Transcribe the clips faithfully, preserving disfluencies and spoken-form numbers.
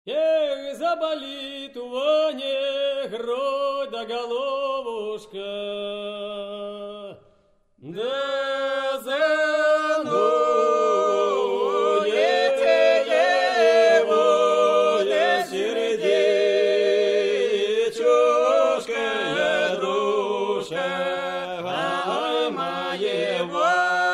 Эх, заболит у Вани грудь да головушка, да занудите его для сердечушка, дружка моего.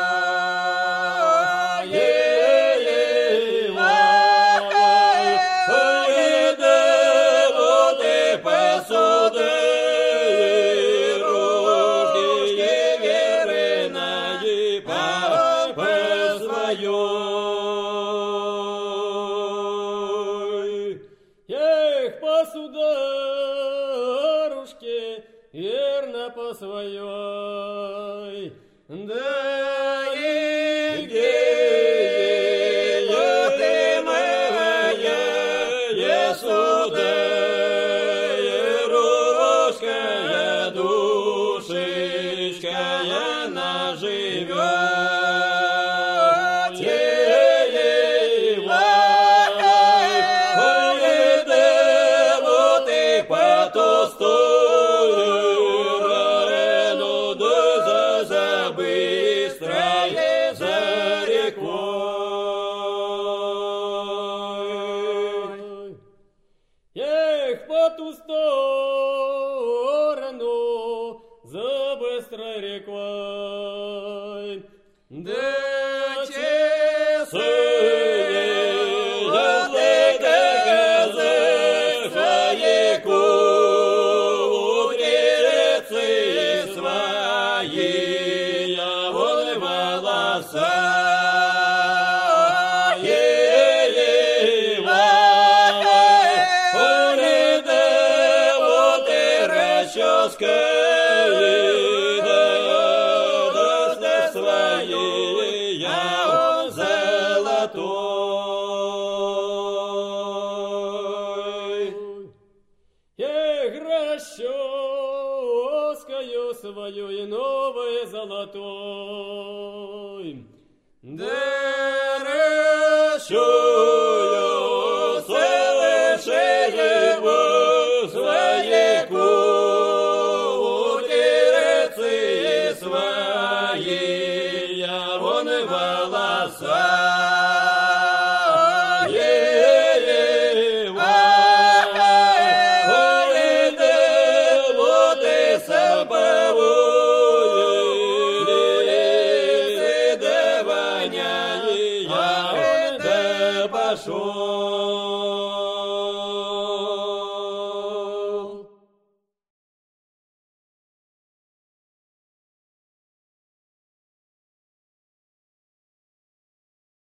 Эх, посударушке, верно по своей, да и где ты моя сударушка, душечка, она живет. Эх, по ту сторону, за быстрой рекой, да часы свои кудрецы свои, а вот волоса. Эх, расческаю свою и новой золотой, да расческаю.